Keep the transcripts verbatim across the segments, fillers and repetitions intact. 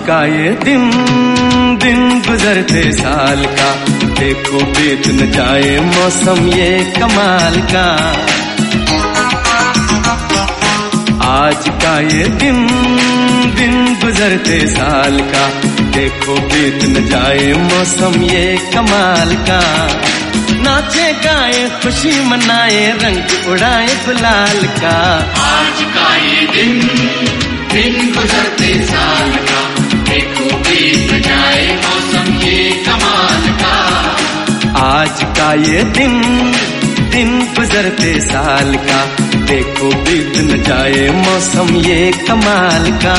का ये दिन दिन गुजरते साल का, देखो बीत न जाए मौसम ये कमाल का। आज का ये दिन दिन गुजरते साल का, देखो बीत न जाए मौसम ये कमाल का। नाचे गाए खुशी मनाए रंग उड़ाए गुलाल का। आज का ये दिन दिन गुजरते साल का, देखो बीत जाए मौसम ये कमाल का। आज का ये दिन दिन गुजरते साल का, देखो बीत न जाए मौसम ये कमाल का।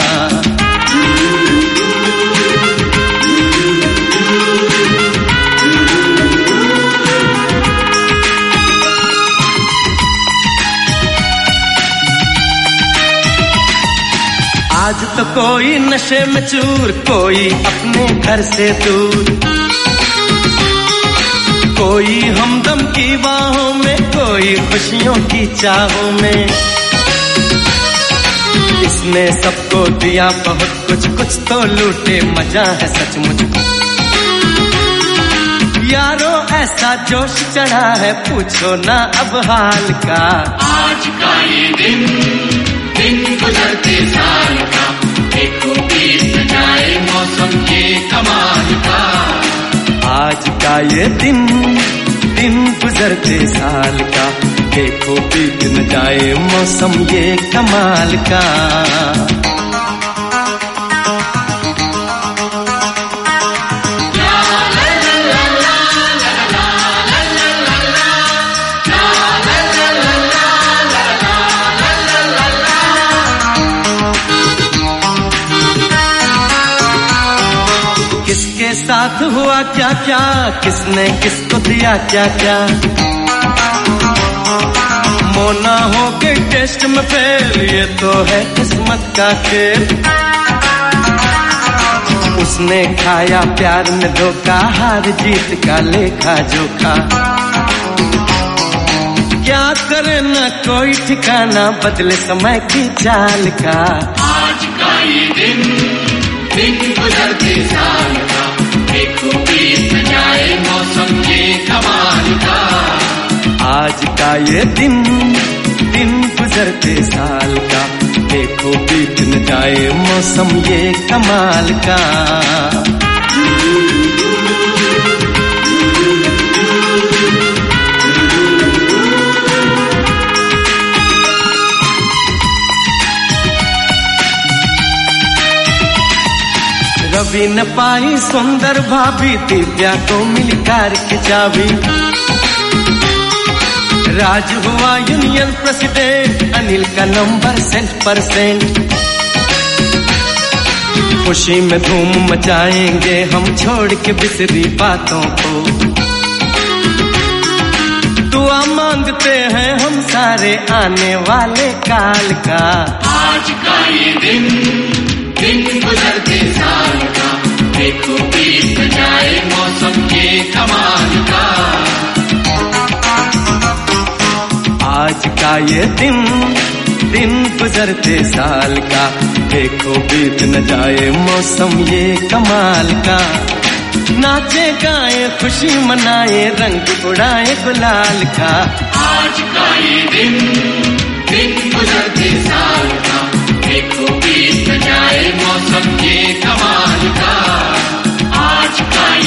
आज तो कोई नशे में चूर, कोई अपने घर से दूर, कोई हमदम की बाहों में, कोई खुशियों की चाहों में। इसने सबको दिया बहुत कुछ, कुछ तो लूटे मजा है सचमुच। यारो ऐसा जोश चढ़ा है पूछो ना अब हाल का। आज का ये दिन दिन गुजरते साल का, देखो बीत जाए मौसम ये कमाल का। आज का ये दिन दिन गुजरते साल का, देखो बीत न जाए मौसम ये कमाल का। किसके साथ हुआ क्या क्या, किसने किसको दिया क्या क्या। मोना हो के टेस्ट में फेल, ये तो है किस्मत का खेल। उसने खाया प्यार में धोखा, हार जीत का लेखा जोखा। क्या करे न कोई ठिकाना, बदले समय की चाल का। आज का ये दिन दिन गुजरते साल का, देखो बीत जाए मौसम ये कमाल का। आज का ये दिन दिन गुजरते साल का, देखो बीत न जाए मौसम ये कमाल का। रवि न पाई सुंदर भाभी, दिव्या को मिली कार की चाबी। राज हुआ यूनियन प्रेसिडेंट, अनिल का नंबर सेंट परसेंट। खुशी में धूम मचाएंगे हम, छोड़ के बिसरी बातों को। दुआ मांगते हैं हम सारे आने वाले काल का। आज का ये दिन दिन गुजरते साल का, देखो बीत जाए मौसम ये कमाल का। आज का ये दिन दिन गुजरते साल का, देखो बीत न जाए मौसम ये कमाल का। नाचे गाए खुशी मनाए रंग उड़ाए गुलाल का। आज का ये दिन दिन गुजरते साल का, देखो बीत जाए मौसम ये कमाल का। आज का